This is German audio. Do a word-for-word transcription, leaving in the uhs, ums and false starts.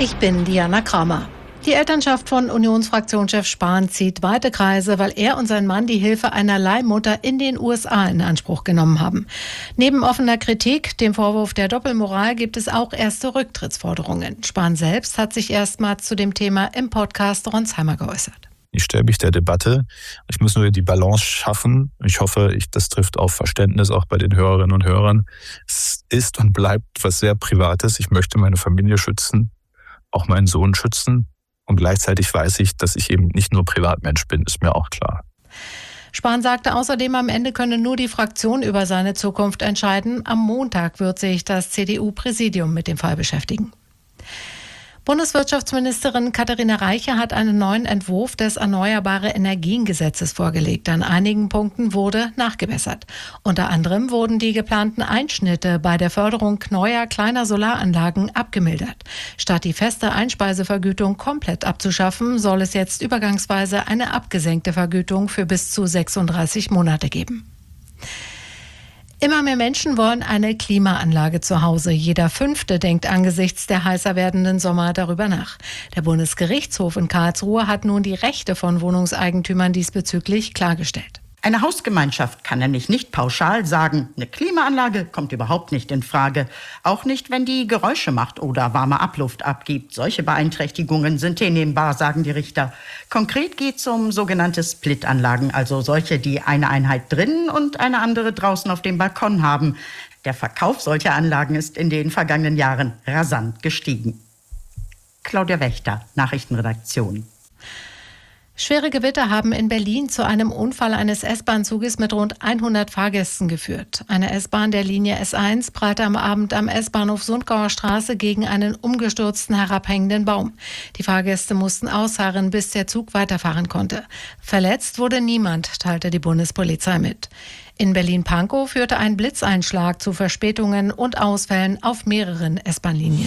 Ich bin Diana Kramer. Die Elternschaft von Unionsfraktionschef Spahn zieht weite Kreise, weil er und sein Mann die Hilfe einer Leihmutter in den U S A in Anspruch genommen haben. Neben offener Kritik, dem Vorwurf der Doppelmoral, gibt es auch erste Rücktrittsforderungen. Spahn selbst hat sich erstmals zu dem Thema im Podcast Ronsheimer geäußert. Ich stelle mich der Debatte. Ich muss nur die Balance schaffen. Ich hoffe, ich, das trifft auf Verständnis auch bei den Hörerinnen und Hörern. Es ist und bleibt was sehr Privates. Ich möchte meine Familie schützen, auch meinen Sohn schützen. Und gleichzeitig weiß ich, dass ich eben nicht nur Privatmensch bin, ist mir auch klar. Spahn sagte außerdem, am Ende könne nur die Fraktion über seine Zukunft entscheiden. Am Montag wird sich das C D U-Präsidium mit dem Fall beschäftigen. Bundeswirtschaftsministerin Katharina Reiche hat einen neuen Entwurf des Erneuerbare-Energien-Gesetzes vorgelegt. An einigen Punkten wurde nachgebessert. Unter anderem wurden die geplanten Einschnitte bei der Förderung neuer kleiner Solaranlagen abgemildert. Statt die feste Einspeisevergütung komplett abzuschaffen, soll es jetzt übergangsweise eine abgesenkte Vergütung für bis zu sechsunddreißig Monate geben. Immer mehr Menschen wollen eine Klimaanlage zu Hause. Jeder Fünfte denkt angesichts der heißer werdenden Sommer darüber nach. Der Bundesgerichtshof in Karlsruhe hat nun die Rechte von Wohnungseigentümern diesbezüglich klargestellt. Eine Hausgemeinschaft kann nämlich nicht pauschal sagen, eine Klimaanlage kommt überhaupt nicht in Frage. Auch nicht, wenn die Geräusche macht oder warme Abluft abgibt. Solche Beeinträchtigungen sind hinnehmbar, sagen die Richter. Konkret geht es um sogenannte Split-Anlagen, also solche, die eine Einheit drinnen und eine andere draußen auf dem Balkon haben. Der Verkauf solcher Anlagen ist in den vergangenen Jahren rasant gestiegen. Claudia Wächter, Nachrichtenredaktion. Schwere Gewitter haben in Berlin zu einem Unfall eines S-Bahn-Zuges mit rund hundert Fahrgästen geführt. Eine S-Bahn der Linie S eins prallte am Abend am S-Bahnhof Sundgauer Straße gegen einen umgestürzten herabhängenden Baum. Die Fahrgäste mussten ausharren, bis der Zug weiterfahren konnte. Verletzt wurde niemand, teilte die Bundespolizei mit. In Berlin-Pankow führte ein Blitzeinschlag zu Verspätungen und Ausfällen auf mehreren S-Bahn-Linien.